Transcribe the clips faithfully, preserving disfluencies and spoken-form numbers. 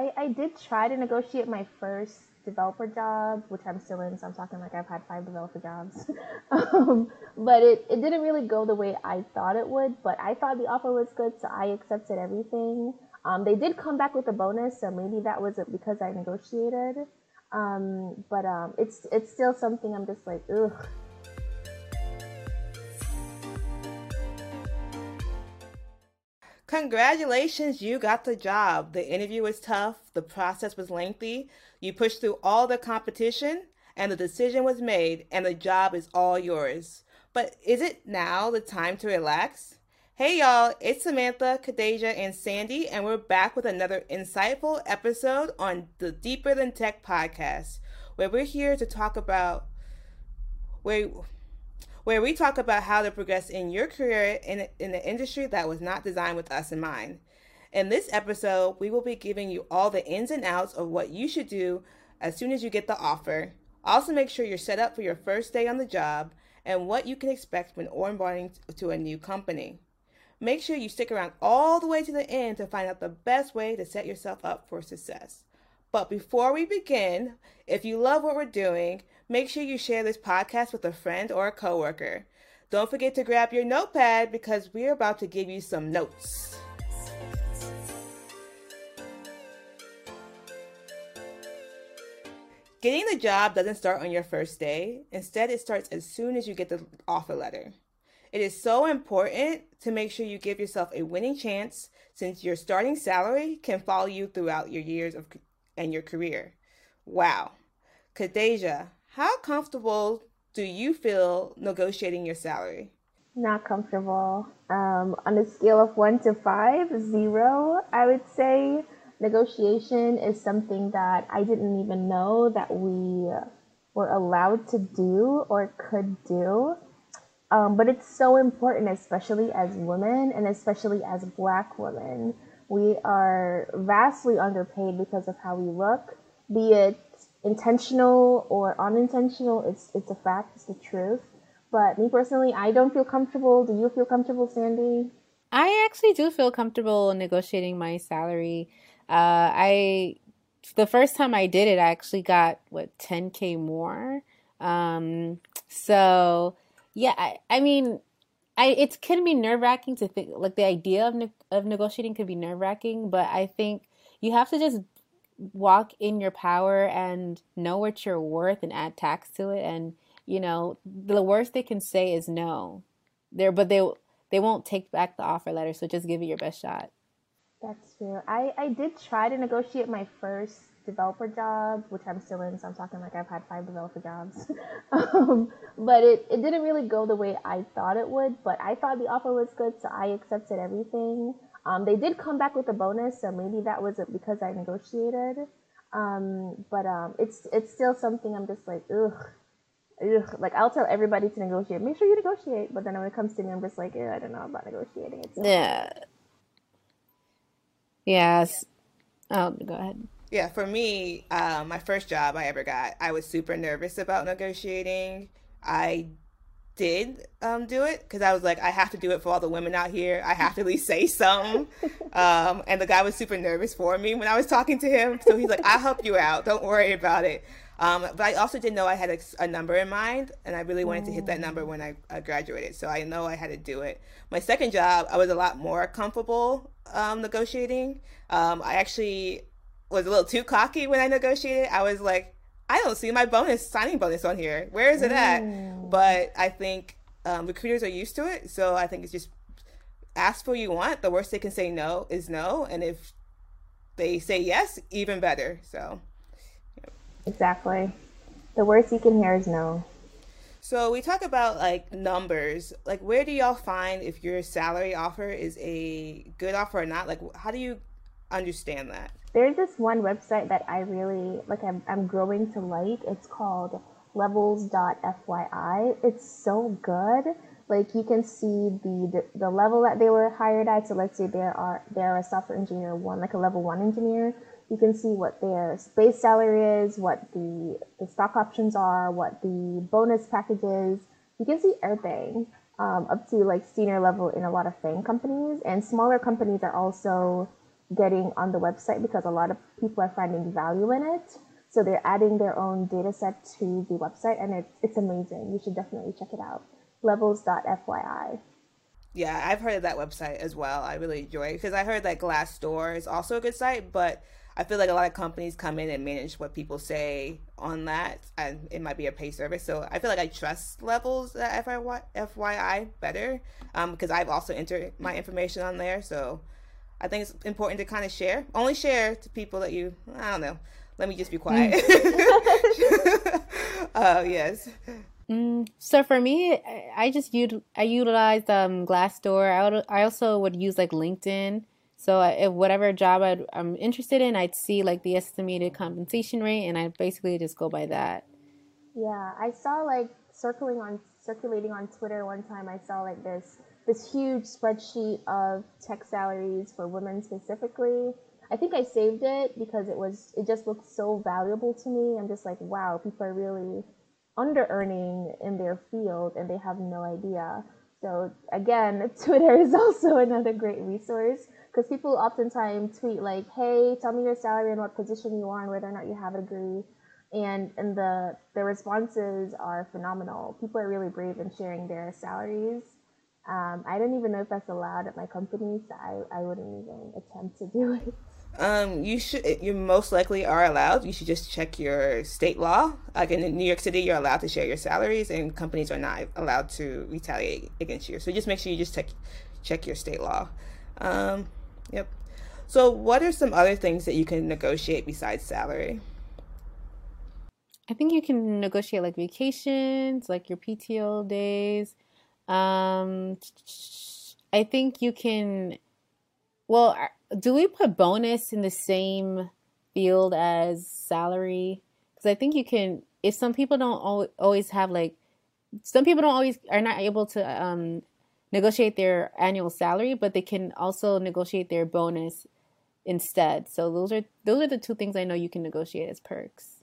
I, I did try to negotiate my first developer job, which I'm still in, so I'm talking like I've had five developer jobs. um, but it, it didn't really go the way I thought it would, but I thought the offer was good, so I accepted everything. Um, they did come back with a bonus, so maybe that was it because I negotiated. Um, but um, it's it's still something I'm just like, ugh. Congratulations, you got the job. The interview was tough, the process was lengthy, you pushed through all the competition, and the decision was made, and the job is all yours. But is it now the time to relax? Hey y'all, it's Samantha, Khadijah, and Sandy, and we're back with another insightful episode on the Deeper Than Tech podcast, where we're here to talk about where where we talk about how to progress in your career in, in an industry that was not designed with us in mind. In this episode, we will be giving you all the ins and outs of what you should do as soon as you get the offer. Also, make sure you're set up for your first day on the job and what you can expect when onboarding to a new company. Make sure you stick around all the way to the end to find out the best way to set yourself up for success. But before we begin, if you love what we're doing, make sure you share this podcast with a friend or a coworker. Don't forget to grab your notepad because we're about to give you some notes. Getting the job doesn't start on your first day. Instead, it starts as soon as you get the offer letter. It is so important to make sure you give yourself a winning chance since your starting salary can follow you throughout your years of and your career. Wow. Khadijah, how comfortable do you feel negotiating your salary? Not comfortable. Um, on a scale of one to five, zero, I would say negotiation is something that I didn't even know that we were allowed to do or could do. Um, but it's so important, especially as women and especially as Black women. We are vastly underpaid because of how we look, be it intentional or unintentional. It's it's a fact. It's the truth. But me personally, I don't feel comfortable. Do you feel comfortable, Sandy? I actually do feel comfortable negotiating my salary. Uh, I the first time I did it, I actually got what ten K more. Um, so yeah, I, I mean, I it can be nerve wracking to think like the idea of ne- of negotiating could be nerve wracking, but I think you have to just walk in your power and know what you're worth and add tax to it. And you know, the worst they can say is no. There, but they they won't take back the offer letter. So just give it your best shot. That's true. I, I did try to negotiate my first developer job, which I'm still in, so I'm talking like I've had five developer jobs. um, but it, it didn't really go the way I thought it would, but I thought the offer was good, so I accepted everything. Um, they did come back with a bonus, so maybe that was it because I negotiated. Um, but um, it's it's still something I'm just like, ugh. Ugh, like I'll tell everybody to negotiate. Make sure you negotiate, but then when it comes to me, I'm just like, I don't know about negotiating. It's so Yeah. Yes. Oh, go ahead. Yeah, for me, uh, my first job I ever got, I was super nervous about negotiating. I did um, do it because I was like, I have to do it for all the women out here. I have to at least say something. Um, and the guy was super nervous for me when I was talking to him. So he's like, I'll help you out. Don't worry about it. Um, but I also didn't know I had a, a number in mind, and I really wanted to hit that number when I, I graduated. So I know I had to do it. My second job, I was a lot more comfortable um, negotiating. Um, I actually was a little too cocky when I negotiated. I was like, I don't see my bonus, signing bonus on here. Where is it at? Mm. But I think um, recruiters are used to it. So I think it's just ask for what you want. The worst they can say no is no. And if they say yes, even better. So... Exactly. The worst you can hear is no. So we talk about like numbers. Like, where do y'all find if your salary offer is a good offer or not? Like, how do you understand that? There's this one website that I really like. I'm, I'm growing to like. It's called levels dot f y i. It's so good. Like, you can see the, the the level that they were hired at. So let's say there are they're a software engineer one, like a level one engineer. You can see what their base salary is, what the, the stock options are, what the bonus package is. You can see everything um, up to like senior level in a lot of FANG companies. And smaller companies are also getting on the website because a lot of people are finding value in it. So they're adding their own data set to the website, and it's, it's amazing. You should definitely check it out. Levels dot F Y I. Yeah, I've heard of that website as well. I really enjoy it because I heard that Glassdoor is also a good site, but I feel like a lot of companies come in and manage what people say on that, and it might be a pay service. So I feel like I trust Levels at F Y I better um, because I've also entered my information on there. So I think it's important to kind of share. Only share to people that you, I don't know. Let me just be quiet. uh, yes. Mm, so for me, I I just util- I utilized um, Glassdoor. I would, I also would use like LinkedIn. So I- if whatever job I'd, I'm interested in, I'd see like the estimated compensation rate, and I basically just go by that. Yeah, I saw like circling on circulating on Twitter one time. I saw like this this huge spreadsheet of tech salaries for women specifically. I think I saved it because it was it just looked so valuable to me. I'm just like, wow, people are really under earning in their field and they have no idea. So again, Twitter is also another great resource because people oftentimes tweet like, "Hey, tell me your salary and what position you are and whether or not you have a degree." And and the the responses are phenomenal. People are really brave in sharing their salaries. Um, I don't even know if that's allowed at my company, so I, I wouldn't even attempt to do it. Um, you should. You most likely are allowed. You should just check your state law. Like in New York City, you're allowed to share your salaries, and companies are not allowed to retaliate against you. So just make sure you just check check your state law. Um, yep. So, what are some other things that you can negotiate besides salary? I think you can negotiate like vacations, like your P T O days. Um, I think you can. Well, are- do we put bonus in the same field as salary? Because I think you can. If some people don't al- always have like, some people don't always are not able to um, negotiate their annual salary, but they can also negotiate their bonus instead. So those are those are the two things I know you can negotiate as perks.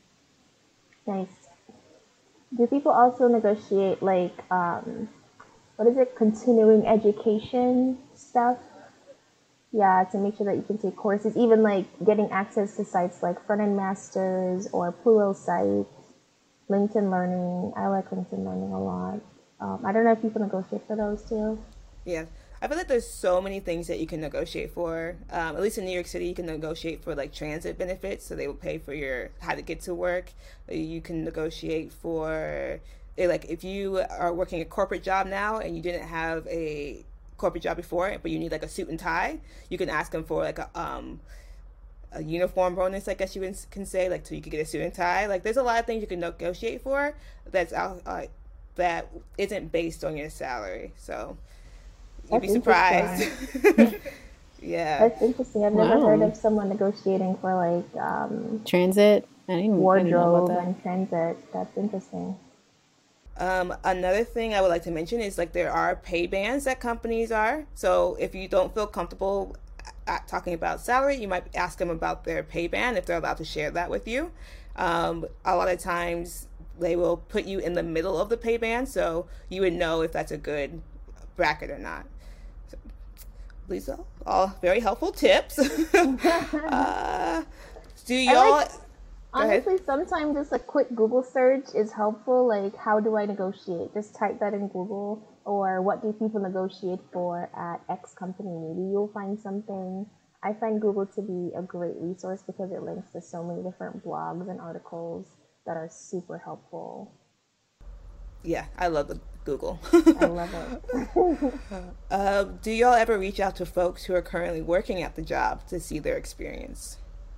Nice. Do people also negotiate like um, what is it, continuing education stuff? Yeah, to make sure that you can take courses, even like getting access to sites like Front End Masters or Pluralsight, LinkedIn Learning. I like LinkedIn Learning a lot. Um, I don't know if you can negotiate for those too. Yeah, I feel like there's so many things that you can negotiate for. Um, at least in New York City, you can negotiate for like transit benefits, so they will pay for your how to get to work. You can negotiate for eh, like if you are working a corporate job now and you didn't have a corporate job before, but you need like a suit and tie, you can ask them for like a um a uniform bonus, I guess you can say, like so you could get a suit and tie. Like there's a lot of things you can negotiate for that's out uh, that isn't based on your salary. So you'd That's be surprised. interesting. Yeah. That's interesting. I've never heard Wow. of someone negotiating for like um, Transit. I didn't I didn't know about wardrobe that. and transit. That's interesting. Um, another thing I would like to mention is like there are pay bands that companies are. So if you don't feel comfortable at talking about salary, you might ask them about their pay band if they're allowed to share that with you. Um, a lot of times they will put you in the middle of the pay band, so you would know if that's a good bracket or not. So, these are all very helpful tips. uh, do I y'all? like Go ahead. Honestly, sometimes just a quick Google search is helpful. Like, how do I negotiate? Just type that in Google, or what do people negotiate for at X company? Maybe you'll find something. I find Google to be a great resource because it links to so many different blogs and articles that are super helpful. Yeah, I love the Google. I love it. Uh, do y'all ever reach out to folks who are currently working at the job to see their experience?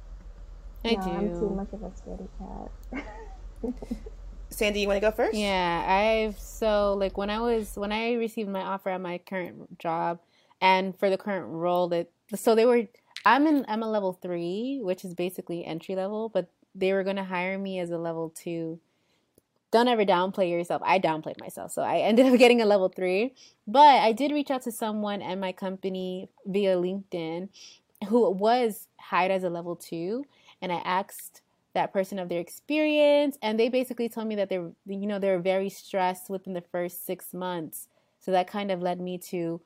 I No, I'm too do. much of a scaredy cat. Sandy, you want to go first? Yeah, I've so like when I was when I received my offer at my current job and for the current role that so they were I'm in I'm a level three, which is basically entry level, but they were gonna hire me as a level two. Don't ever downplay yourself. I downplayed myself, so I ended up getting a level three. But I did reach out to someone at my company via LinkedIn who was hired as a level two, and I asked that person of their experience, and they basically told me that they're you know they're very stressed within the first six months. So that kind of led me to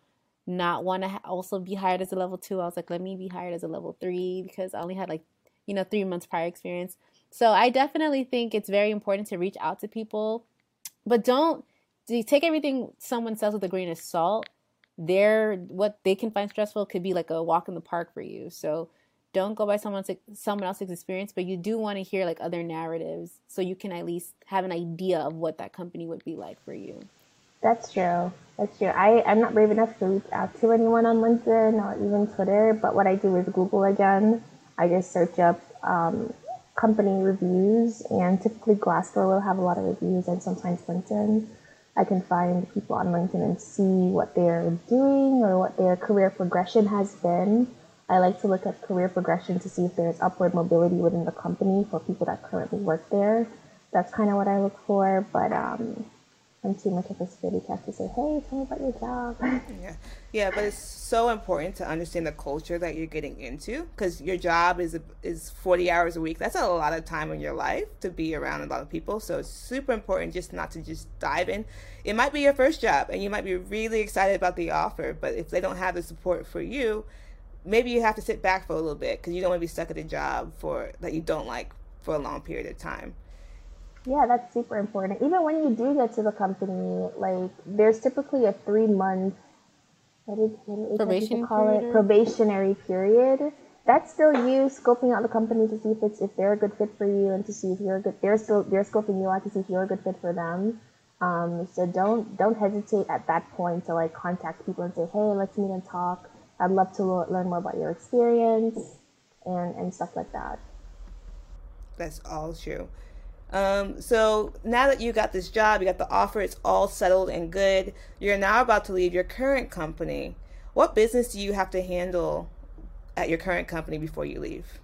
not want to ha- also be hired as a level two. I was like, let me be hired as a level three because I only had like, you know, three months prior experience. So I definitely think it's very important to reach out to people, but don't do take everything someone says with a grain of salt. Their what they can find stressful could be like a walk in the park for you. So don't go by someone's someone else's experience, but you do want to hear like other narratives so you can at least have an idea of what that company would be like for you. That's true. That's true. I, I'm not brave enough to reach out to anyone on LinkedIn or even Twitter, but what I do is Google again. I just search up um, company reviews, and typically Glassdoor will have a lot of reviews, and sometimes LinkedIn. I can find people on LinkedIn and see what they're doing or what their career progression has been. I like to look at career progression to see if there's upward mobility within the company for people that currently work there. That's kind of what I look for, but um, I'm too much of a security cat to say, hey, tell me about your job. Yeah, yeah, but it's so important to understand the culture that you're getting into because your job is is forty hours a week. That's a lot of time in your life to be around a lot of people. So it's super important just not to just dive in. It might be your first job, and you might be really excited about the offer, but if they don't have the support for you, maybe you have to sit back for a little bit because you don't want to be stuck at a job for that you don't like for a long period of time. Yeah, that's super important. Even when you do get to the company, like there's typically a three month what did, what did H R people Probation call it? period. Probationary period. That's still you scoping out the company to see if it's if they're a good fit for you and to see if you're a good they're still they're scoping you out to see if you're a good fit for them. Um, so don't don't hesitate at that point to like contact people and say, hey, let's meet and talk. I'd love to lo- learn more about your experience and and stuff like that. That's all true. Um, so now that you got this job, you got the offer, it's all settled and good. You're now about to leave your current company. What business do you have to handle at your current company before you leave?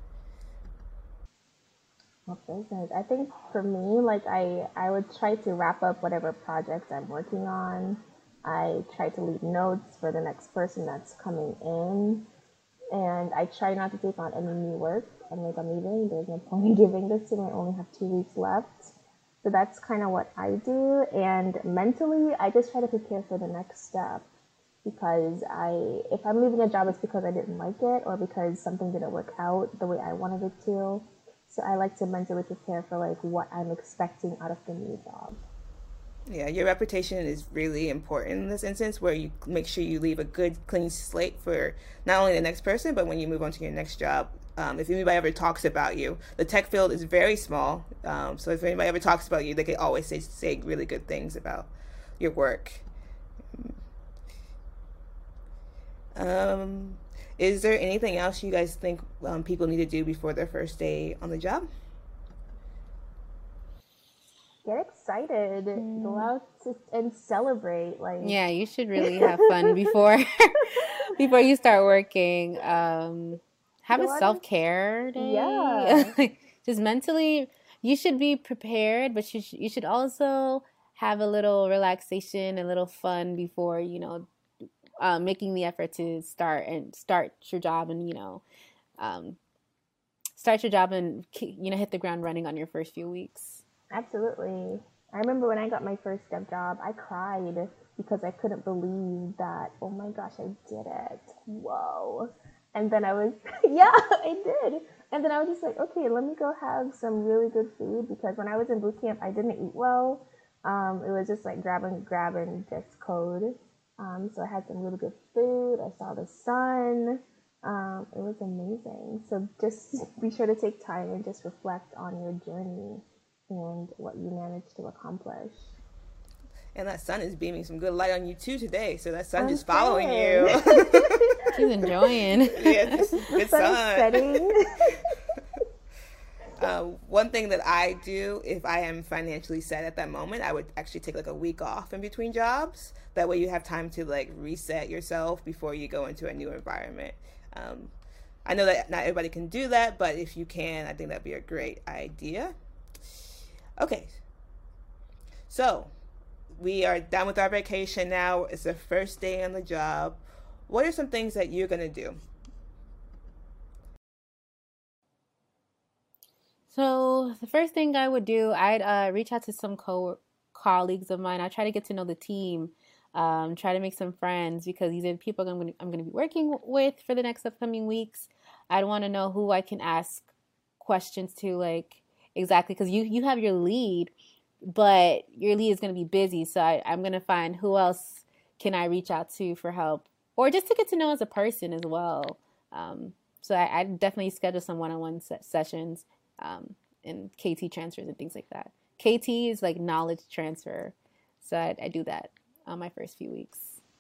What business? I think for me, like I, I would try to wrap up whatever projects I'm working on. I try to leave notes for the next person that's coming in, and I try not to take on any new work. I'm like, I'm leaving. There's no point in giving this to me. I only have two weeks left. So that's kind of what I do. And mentally, I just try to prepare for the next step because I, if I'm leaving a job, it's because I didn't like it or because something didn't work out the way I wanted it to. So I like to mentally prepare for like what I'm expecting out of the new job. Yeah, your reputation is really important in this instance where you make sure you leave a good, clean slate for not only the next person, but when you move on to your next job. Um, if anybody ever talks about you, the tech field is very small. Um, so if anybody ever talks about you, they can always say, say really good things about your work. Um, is there anything else you guys think um, people need to do before their first day on the job? Get excited, go out to, and celebrate. Like, Yeah, you should really have fun before before you start working. Um, have go a out and, self-care day. yeah, Just mentally, you should be prepared, but you sh- you should also have a little relaxation, a little fun before, you know, uh, making the effort to start and start your job and, you know, um, start your job and, you know, hit the ground running on your first few weeks. absolutely. I remember when I got my first step job, I cried because I couldn't believe that, oh my gosh, I did it. Whoa. And then I was, yeah, I did. And then I was just like, okay, let me go have some really good food because when I was in boot camp, I didn't eat well. Um, it was just like grab and grab and just code. Um, so I had some really good food. I saw the sun. Um, it was amazing. So just be sure to take time and just reflect on your journey and what you managed to accomplish. And that sun is beaming some good light on you too today. So that sun I'm just following saying. you. She's enjoying. Yeah, just good Sun sun. is setting. Uh, one thing that I do if I am financially set at that moment, I would actually take like a week off in between jobs. That way you have time to like reset yourself before you go into a new environment. Um, I know that not everybody can do that, but if you can, I think that'd be a great idea. Okay, so we are done with our vacation now. It's the first day on the job. What are some things that you're going to do? So the first thing I would do, I'd uh, reach out to some co colleagues of mine. I try to get to know the team Um, try to make some friends because these are the people I'm going to I'm going to be working with for the next upcoming weeks. I'd want to know who I can ask questions to, like exactly because you you have your lead, but your lead is going to be busy. So I, I'm going to find who else can I reach out to for help or just to get to know as a person as well. Um, so I, I definitely schedule some one-on-one se- sessions um, and K T transfers and things like that. K T is like knowledge transfer. So I, I do that on my first few weeks.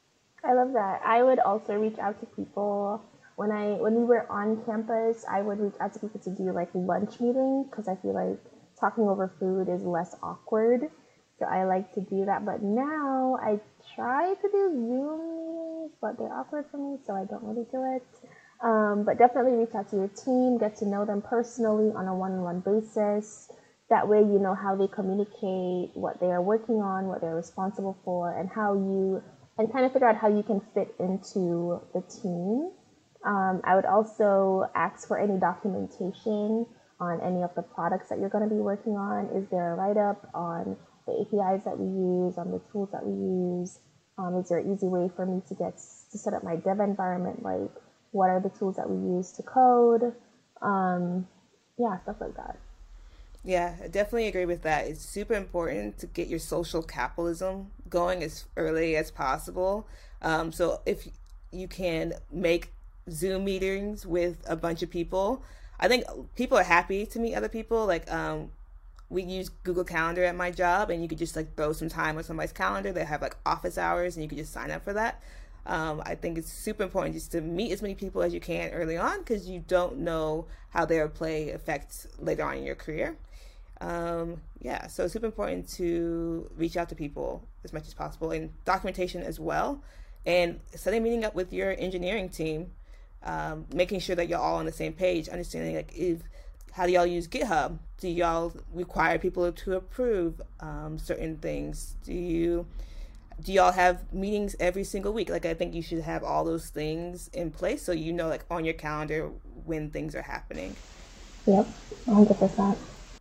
I love that. I would also reach out to people when I when we were on campus. I would reach out to people to do like lunch meetings because I feel like talking over food is less awkward. So I like to do that. But now I try to do Zoom meetings, but they're awkward for me, so I don't really do it. Um, but definitely reach out to your team, get to know them personally on a one-on-one basis. That way you know how they communicate, what they are working on, what they're responsible for, and how you, and kind of figure out how you can fit into the team. Um, I would also ask for any documentation on any of the products that you're going to be working on. Is there a write-up on the A P Is that we use, on the tools that we use? Um, is there an easy way for me to get to set up my dev environment? Like, what are the tools that we use to code? Um, yeah, stuff like that. Yeah, I definitely agree with that. It's super important to get your social capitalism going as early as possible. Um, so if you can make Zoom meetings with a bunch of people, I think people are happy to meet other people. Like um, we use Google Calendar at my job, and you could just like throw some time on somebody's calendar. They have like office hours, and you could just sign up for that. Um, I think it's super important just to meet as many people as you can early on because you don't know how their play affects later on in your career. Um, yeah, so it's super important to reach out to people as much as possible and documentation as well. And setting a meeting up with your engineering team, um, making sure that you're all on the same page, understanding like if how do y'all use GitHub? Do y'all require people to approve um, certain things? Do you do y'all have meetings every single week? Like I think you should have all those things in place so you know like on your calendar when things are happening. Yep, one hundred percent.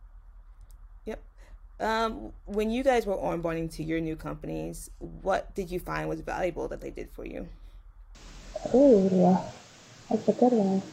Um, when you guys were onboarding to your new companies, what did you find was valuable that they did for you? Oh, yeah. That's a good one.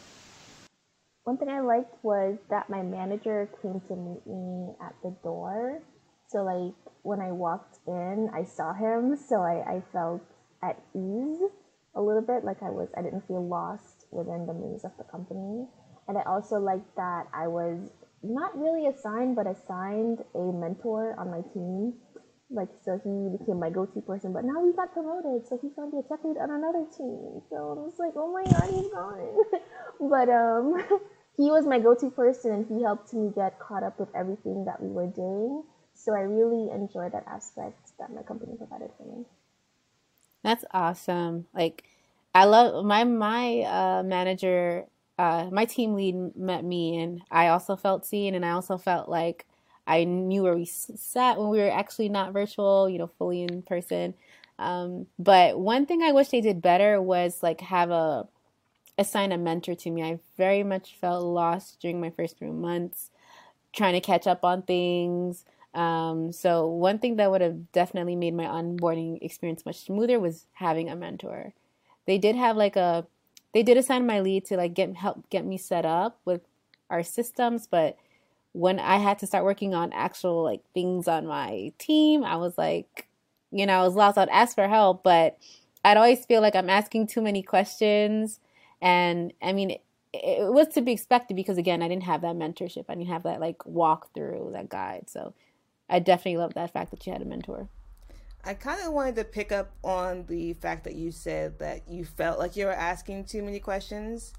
One thing I liked was that my manager came to meet me at the door. So, like, when I walked in, I saw him, so I, I felt at ease a little bit. Like, I was, I didn't feel lost within the maze of the company. And I also liked that I was not really assigned, but assigned a mentor on my team. Like, so he became my go-to person, but now he got promoted, so he's gonna be a tech lead on another team. So I was like, oh my god, he's gone. But um, he was my go-to person, and he helped me get caught up with everything that we were doing. So I really enjoyed that aspect that my company provided for me. That's awesome. Like, I love my my uh, manager. Uh, my team lead met me, and I also felt seen, and I also felt like I knew where we sat when we were actually not virtual, you know, fully in person. Um, but one thing I wish they did better was like have a assign a mentor to me. I very much felt lost during my first few months, trying to catch up on things. Um, so one thing that would have definitely made my onboarding experience much smoother was having a mentor. They did have like a They did assign my lead to like get help get me set up with our systems, but when I had to start working on actual like things on my team, I was like, you know, I was lost. I'd ask for help, but I'd always feel like I'm asking too many questions. And I mean, it, it was to be expected because again, I didn't have that mentorship. I didn't have that like walk through, that guide. So I definitely love that fact that you had a mentor. I kind of wanted to pick up on the fact that you said that you felt like you were asking too many questions.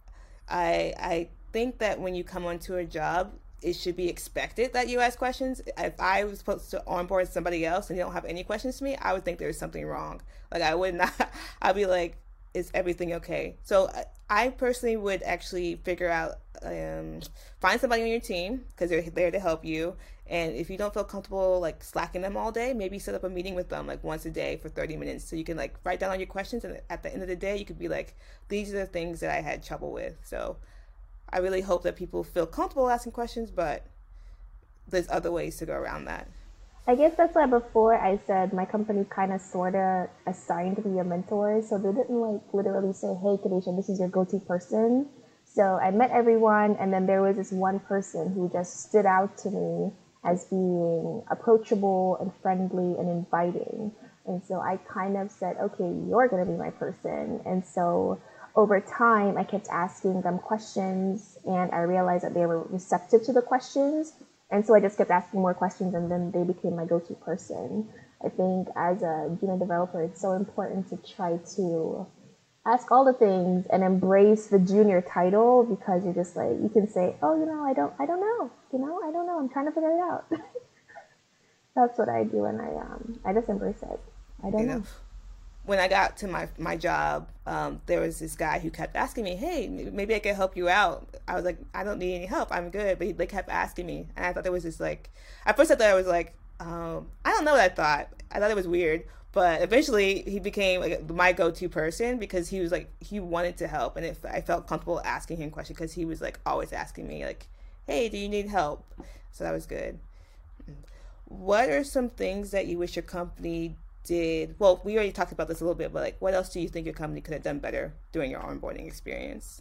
I I think that when you come onto a job, it should be expected that you ask questions. If I was supposed to onboard somebody else and they don't have any questions to me, I would think there was something wrong. Like I would not, I'd be like, is everything okay? So I personally would actually figure out, um, find somebody on your team because they're there to help you. And if you don't feel comfortable like slacking them all day, maybe set up a meeting with them like once a day for thirty minutes so you can like write down all your questions. And at the end of the day, you could be like, these are the things that I had trouble with. So I really hope that people feel comfortable asking questions, but there's other ways to go around that. I guess that's why before I said my company kind of sort of assigned me a mentor. So they didn't like literally say, hey, Kadesha, this is your go to person. So I met everyone, and then there was this one person who just stood out to me as being approachable and friendly and inviting. And so I kind of said, okay, you're going to be my person. And so over time, I kept asking them questions, and I realized that they were receptive to the questions. And so I just kept asking more questions, and then they became my go-to person. I think as a junior developer, it's so important to try to ask all the things and embrace the junior title, because you're just like, you can say, oh, you know, I don't, I don't know, you know, I don't know, I'm trying to figure it out. That's what I do, and I um, I just embrace it. I don't You know. know, when I got to my my job, um, there was this guy who kept asking me, "Hey, maybe I can help you out." I was like, "I don't need any help. I'm good." But he they kept asking me, and I thought there was this like, at first I thought I was like, um, I don't know what I thought. I thought it was weird, but eventually he became like my go-to person because he was like he wanted to help, and if I felt comfortable asking him questions because he was like always asking me like, "Hey, do you need help?" So that was good. What are some things that you wish your company did? Well, we already talked about this a little bit, but like, what else do you think your company could have done better during your onboarding experience?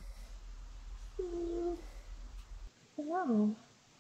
Mm, I don't know.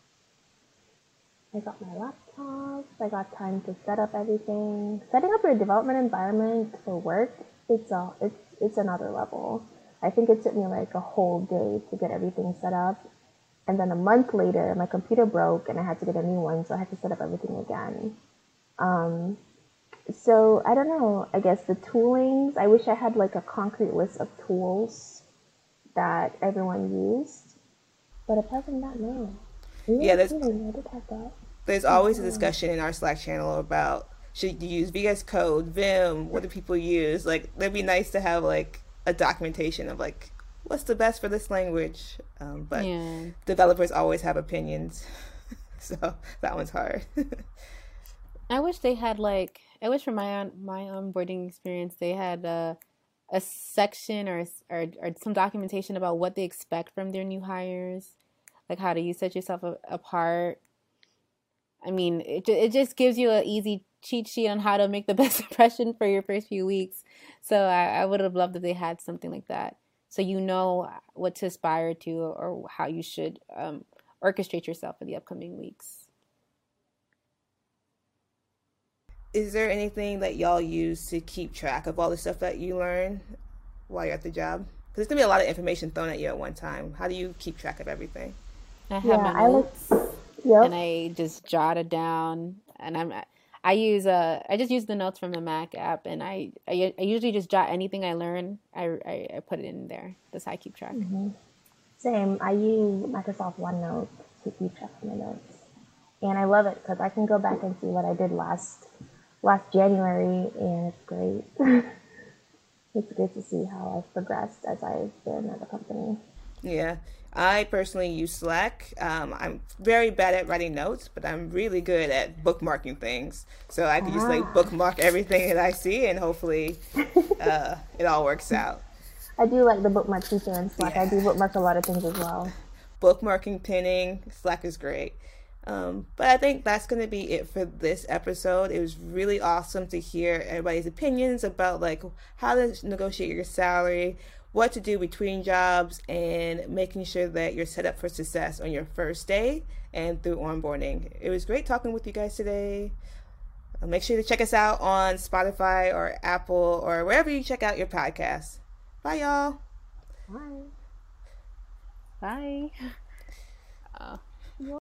I got my laptop. I got time to set up everything. Setting up your development environment for work, it's a it's it's another level. I think it took me like a whole day to get everything set up. And then a month later, my computer broke and I had to get a new one, so I had to set up everything again. Um, so I don't know. I guess the toolings. I wish I had like a concrete list of tools that everyone used. But apart from that, no. Yeah, Even there's tooling, I did have that. there's Oh, always a sorry. discussion in our Slack channel about should you use V S Code, Vim, what do people use? Like, it'd be nice to have like a documentation of like what's the best for this language. Um, but Yeah. developers always have opinions, so that one's hard. I wish they had like I wish for my on my onboarding experience they had a a section or, or or some documentation about what they expect from their new hires, like how do you set yourself a, apart. I mean, it it just gives you an easy cheat sheet on how to make the best impression for your first few weeks. So I, I would have loved if they had something like that, so you know what to aspire to or how you should um, orchestrate yourself for the upcoming weeks. Is there anything that y'all use to keep track of all the stuff that you learn while you're at the job? Because there's gonna be a lot of information thrown at you at one time. How do you keep track of everything? I have Yeah, my I like. notes and Yep. I just jot it down. And I'm I use uh I just use the notes from the Mac app, and I I, I usually just jot anything I learn. I, I I put it in there. That's how I keep track. Same. I use Microsoft OneNote to keep track of my notes, and I love it because I can go back and see what I did last last January, and it's great. It's good to see how I've progressed as I've been at the company. Yeah, I personally use Slack. Um, I'm very bad at writing notes, but I'm really good at bookmarking things. So I can just like Ah, bookmark everything that I see, and hopefully, uh, it all works out. I do like the bookmark feature in Slack. I Yeah, do bookmark a lot of things as well. bookmarking, pinning, Slack is great. Um, but I think that's going to be it for this episode. It was really awesome to hear everybody's opinions about like how to negotiate your salary, what to do between jobs, and making sure that you're set up for success on your first day and through onboarding. It was great talking with you guys today. Uh, Make sure to check us out on Spotify or Apple or wherever you check out your podcasts. Bye, y'all. Bye. Bye. Uh,